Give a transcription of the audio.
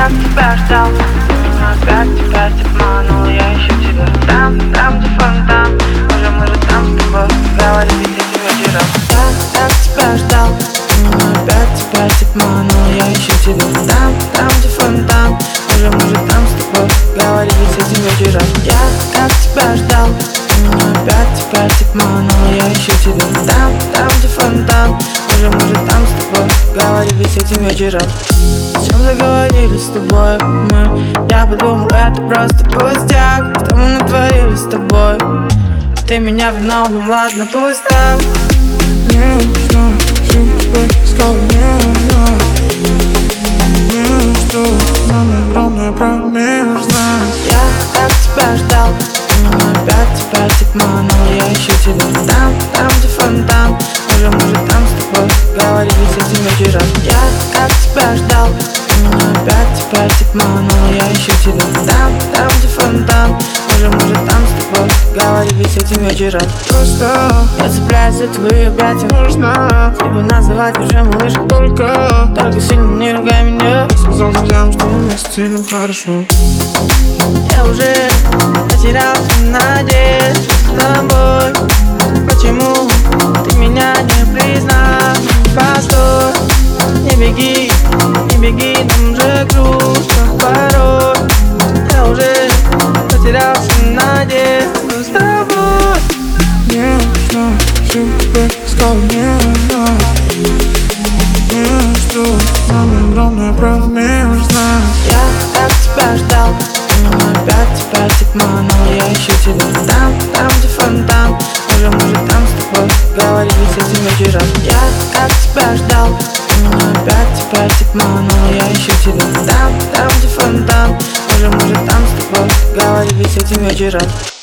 так тебя ждал, опять тебя обманул. Я ищу тебя там, где фонтан. Может там с тобой говорить этим вечером. Я так тебя ждал, опять тебя обманул. Я ищу тебя там, где фонтан. Может там с тобой говорить этим вечером. Я так тебя ждал, опять обманул. Я ищу тебя там, где фонтан. Может там с тобой говорить этим вечером. О чем заговорили с тобой мы? Я подумал, это просто пустяк. Что мы натворили с тобой? Ты меня винил, ну ладно, пусть так. Не знаю, что тебе сказал, не что нам огромная промежность. Я так тебя ждал, опять обманул. Я ищу тебя там, где фонтан. Может там с тобой говорить этим вечером. Я так тебя ждал, опять обманул. Я ищу тебя там, где фонтан. Может там с тобой говорить этим вечером. Просто Я цепляюсь за твои объятия. нужно Тебя называть уже малышка. Только сильно не ругай меня. сказал друзьям, что вместе нам хорошо. Я уже потерялся в надежде с тобой. Почему ты меня не признал? Постой, не беги, нам же грустно порой. Я уже потерялся в надежде с тобой. Не знаю, что тебе сказал, не что нам огромная промежность. Я так тебя ждал, опять обманул. Я ищу тебя там, где фонтан. Может там с тобой говорить этим вечером. Я так тебя ждал, опять обманул. Я ищу тебя там, где фонтан. Может там с тобой говорить этим вечером.